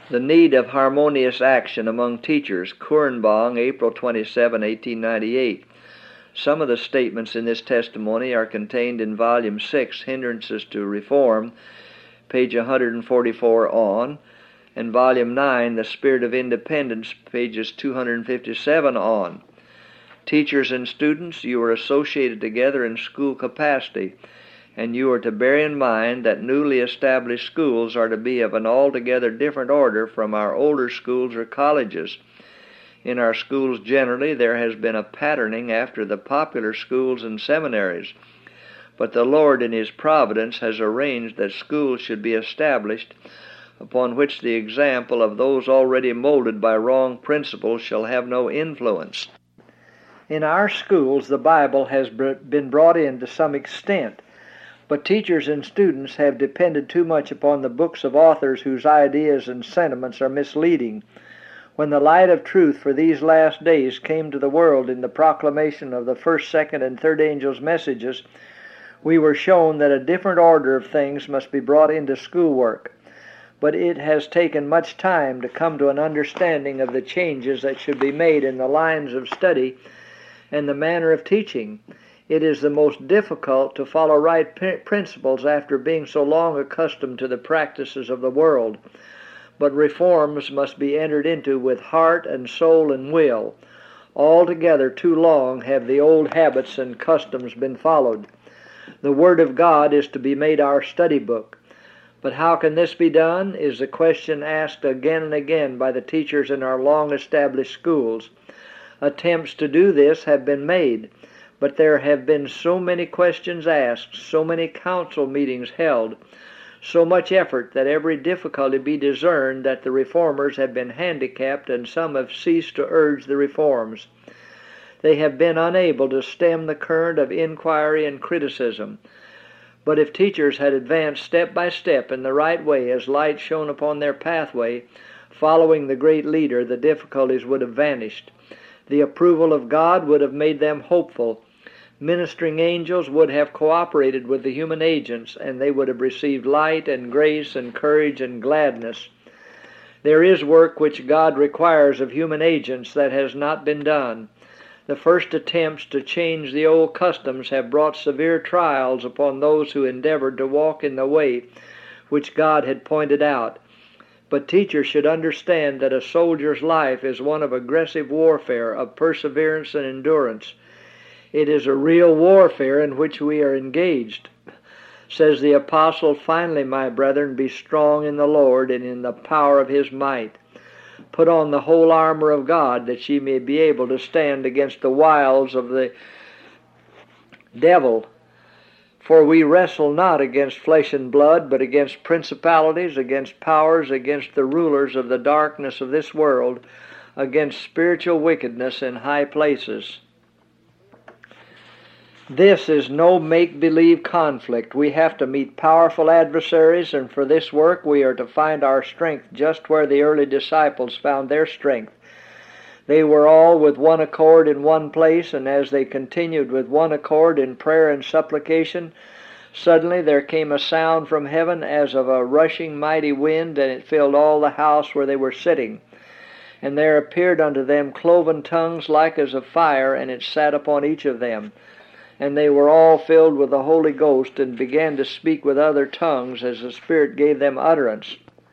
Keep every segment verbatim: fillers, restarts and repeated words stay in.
The Need of Harmonious Action Among Teachers, Kurenbong, April twenty-seventh, eighteen ninety-eight. Some of the statements in this testimony are contained in Volume six, Hindrances to Reform, page one hundred forty-four on, and Volume nine, The Spirit of Independence, pages two hundred fifty-seven on. Teachers and students, you are associated together in school capacity, and you are to bear in mind that newly established schools are to be of an altogether different order from our older schools or colleges. In our schools generally there has been a patterning after the popular schools and seminaries, but the Lord in His providence has arranged that schools should be established upon which the example of those already molded by wrong principles shall have no influence. In our schools the Bible has been brought in to some extent, but teachers and students have depended too much upon the books of authors whose ideas and sentiments are misleading. When the light of truth for these last days came to the world in the proclamation of the first, second, and third angels' messages, we were shown that a different order of things must be brought into schoolwork. But it has taken much time to come to an understanding of the changes that should be made in the lines of study and the manner of teaching. It is the most difficult to follow right principles after being so long accustomed to the practices of the world. But reforms must be entered into with heart and soul and will. Altogether too long have the old habits and customs been followed. The Word of God is to be made our study book. But how can this be done is the question asked again and again by the teachers in our long-established schools. Attempts to do this have been made, but there have been so many questions asked, so many council meetings held, so much effort that every difficulty be discerned that the reformers have been handicapped and some have ceased to urge the reforms. They have been unable to stem the current of inquiry and criticism. But if teachers had advanced step by step in the right way as light shone upon their pathway, following the great leader, the difficulties would have vanished. The approval of God would have made them hopeful. Ministering angels would have cooperated with the human agents, and they would have received light and grace and courage and gladness. There is work which God requires of human agents that has not been done. The first attempts to change the old customs have brought severe trials upon those who endeavored to walk in the way which God had pointed out. But teachers should understand that a soldier's life is one of aggressive warfare, of perseverance and endurance. It is a real warfare in which we are engaged. Says the apostle, "Finally, my brethren, be strong in the Lord and in the power of His might. Put on the whole armor of God, that ye may be able to stand against the wiles of the devil. For we wrestle not against flesh and blood, but against principalities, against powers, against the rulers of the darkness of this world, against spiritual wickedness in high places." This is no make-believe conflict. We have to meet powerful adversaries, and for this work we are to find our strength just where the early disciples found their strength. They were all with one accord in one place, and as they continued with one accord in prayer and supplication, suddenly there came a sound from heaven as of a rushing mighty wind, and it filled all the house where they were sitting. And there appeared unto them cloven tongues like as of fire, and it sat upon each of them. And they were all filled with the Holy Ghost, and began to speak with other tongues as the Spirit gave them utterance.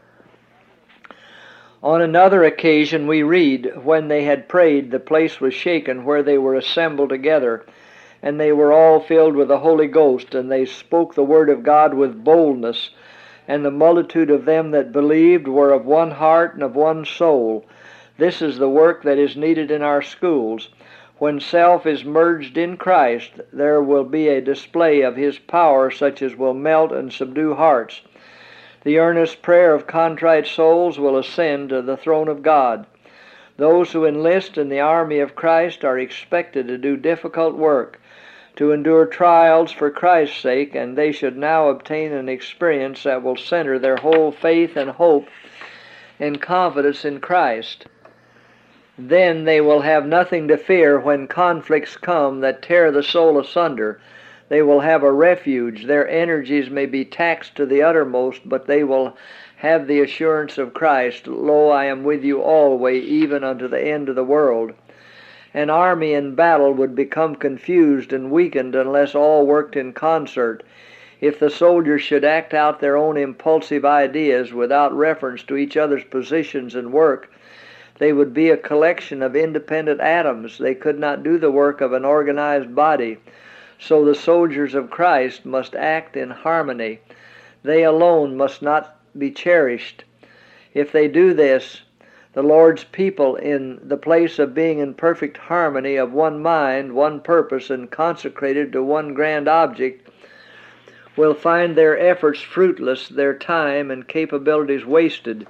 On another occasion we read, "When they had prayed, the place was shaken where they were assembled together, and they were all filled with the Holy Ghost, and they spoke the word of God with boldness. And the multitude of them that believed were of one heart and of one soul." This is the work that is needed in our schools. When self is merged in Christ, there will be a display of His power such as will melt and subdue hearts. The earnest prayer of contrite souls will ascend to the throne of God. Those who enlist in the army of Christ are expected to do difficult work, to endure trials for Christ's sake, and they should now obtain an experience that will center their whole faith and hope and confidence in Christ. Then they will have nothing to fear when conflicts come that tear the soul asunder. They will have a refuge. Their energies may be taxed to the uttermost, but they will have the assurance of Christ, Lo, I am with you always, even unto the end of the world. An army in battle would become confused and weakened unless all worked in concert. If the soldiers should act out their own impulsive ideas without reference to each other's positions and work, they would be a collection of independent atoms. They could not do the work of an organized body. So the soldiers of Christ must act in harmony. They alone must not be cherished. If they do this, the Lord's people, in the place of being in perfect harmony of one mind, one purpose, and consecrated to one grand object, will find their efforts fruitless, their time and capabilities wasted.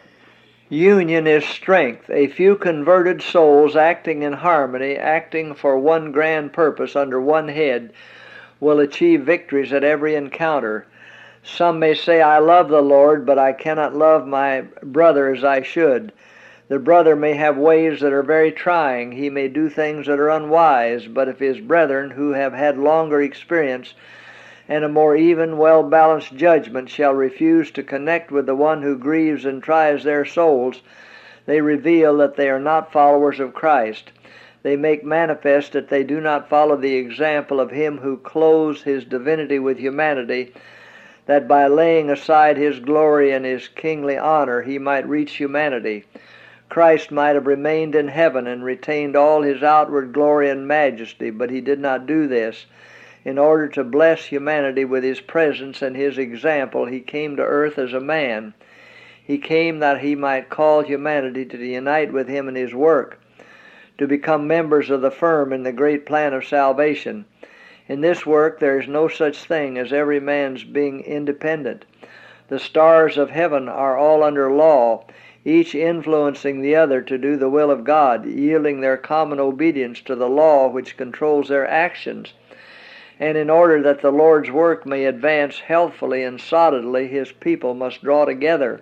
Union is strength. A few converted souls acting in harmony, acting for one grand purpose under one head, will achieve victories at every encounter. Some may say, I love the Lord, but I cannot love my brother as I should. The brother may have ways that are very trying. He may do things that are unwise, but if his brethren, who have had longer experience and a more even, well-balanced judgment, shall refuse to connect with the one who grieves and tries their souls, they reveal that they are not followers of Christ. They make manifest that they do not follow the example of Him who clothes His divinity with humanity, that by laying aside His glory and His kingly honor He might reach humanity. Christ might have remained in heaven and retained all His outward glory and majesty, but He did not do this. In order to bless humanity with His presence and His example, He came to earth as a man. He came that He might call humanity to unite with Him in His work, to become members of the firm in the great plan of salvation. In this work there is no such thing as every man's being independent. The stars of heaven are all under law, each influencing the other to do the will of God, yielding their common obedience to the law which controls their actions. And in order that the Lord's work may advance healthfully and solidly, His people must draw together.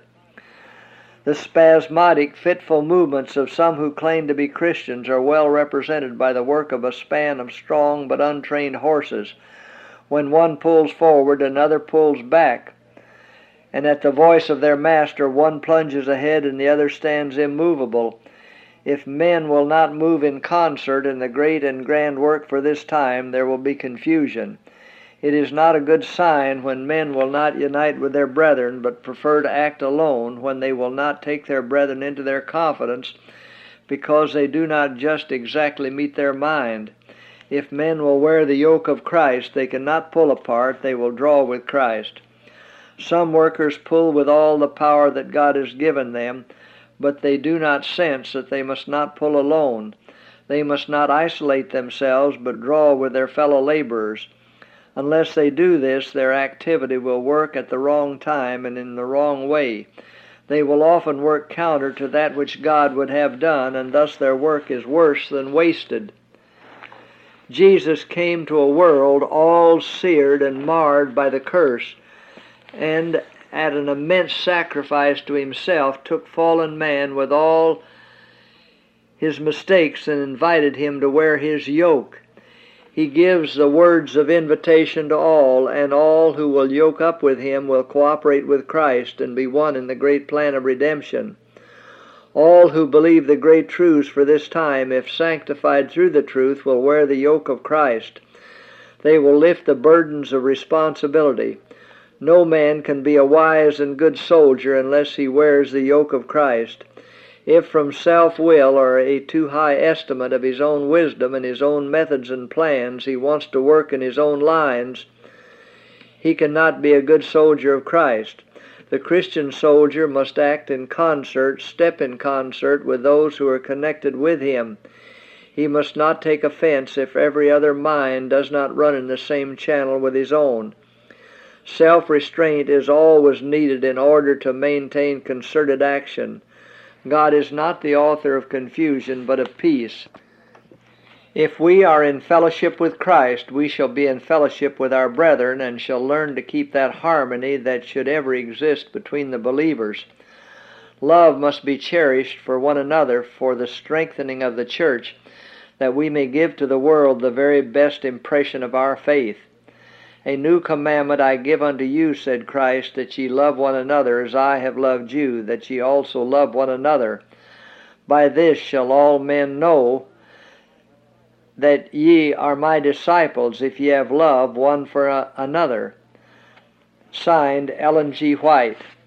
The spasmodic, fitful movements of some who claim to be Christians are well represented by the work of a span of strong but untrained horses. When one pulls forward, another pulls back, and at the voice of their master, one plunges ahead and the other stands immovable. If men will not move in concert in the great and grand work for this time, there will be confusion. It is not a good sign when men will not unite with their brethren, but prefer to act alone, when they will not take their brethren into their confidence, because they do not just exactly meet their mind. If men will wear the yoke of Christ, they cannot pull apart, they will draw with Christ. Some workers pull with all the power that God has given them, but they do not sense that they must not pull alone. They must not isolate themselves, but draw with their fellow laborers. Unless they do this, their activity will work at the wrong time and in the wrong way. They will often work counter to that which God would have done, and thus their work is worse than wasted. Jesus came to a world all seared and marred by the curse, and at an immense sacrifice to Himself, took fallen man with all his mistakes and invited him to wear His yoke. He gives the words of invitation to all, and all who will yoke up with Him will cooperate with Christ and be one in the great plan of redemption. All who believe the great truths for this time, if sanctified through the truth, will wear the yoke of Christ. They will lift the burdens of responsibility. No man can be a wise and good soldier unless he wears the yoke of Christ. If from self-will or a too high estimate of his own wisdom and his own methods and plans he wants to work in his own lines, he cannot be a good soldier of Christ. The Christian soldier must act in concert, step in concert with those who are connected with him. He must not take offense if every other mind does not run in the same channel with his own. Self-restraint is always needed in order to maintain concerted action. God is not the author of confusion, but of peace. If we are in fellowship with Christ, we shall be in fellowship with our brethren, and shall learn to keep that harmony that should ever exist between the believers. Love must be cherished for one another for the strengthening of the church, that we may give to the world the very best impression of our faith. A new commandment I give unto you, said Christ, that ye love one another as I have loved you, that ye also love one another. By this shall all men know that ye are my disciples, if ye have love one for another. Signed, Ellen G. White.